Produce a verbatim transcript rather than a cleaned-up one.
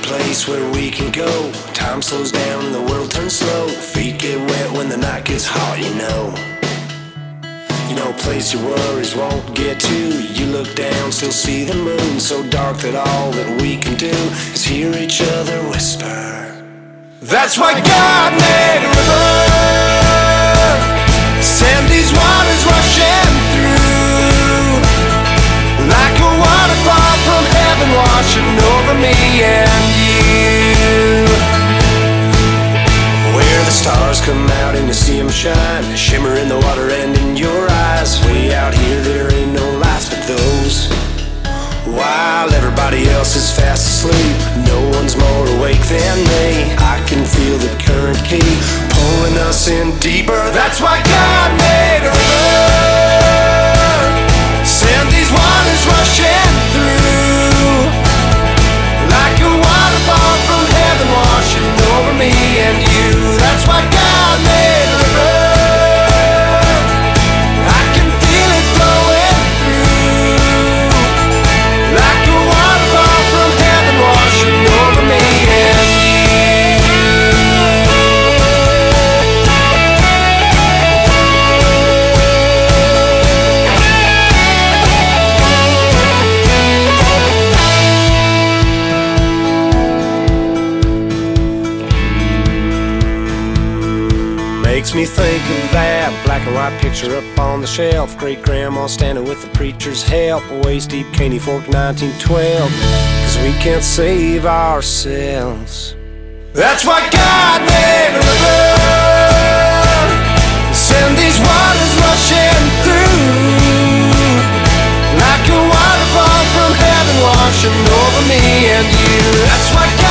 place where we can go. Time slows down and the world turns slow. Feet get wet when the night gets hot, you know. You know, a place your worries won't get to. You look down, still see the moon, so dark that all that we can do is hear each other whisper. That's why God made a river, send these waters rushing through, like a waterfall from heaven washing over me and you. Where the stars come out and you see them shine, shimmer in the water and in your eyes. Way out here there ain't no lights but those, while everybody else is fast asleep. No one's more awake than me. I can feel the current key pulling us in deeper. That's why God made a river, send these waters rushing through, like a waterfall from heaven washing over me and you. That's why God made a river. I can feel it flowing through, like a waterfall from heaven washing over me and you. Makes me think of that black and white picture up on the shelf. Great grandma standing with the preacher's help, waist deep Caney Fork nineteen twelve, cause we can't save ourselves. That's why God made a river, send these waters rushing through, like a waterfall from heaven washing over me and you. That's why God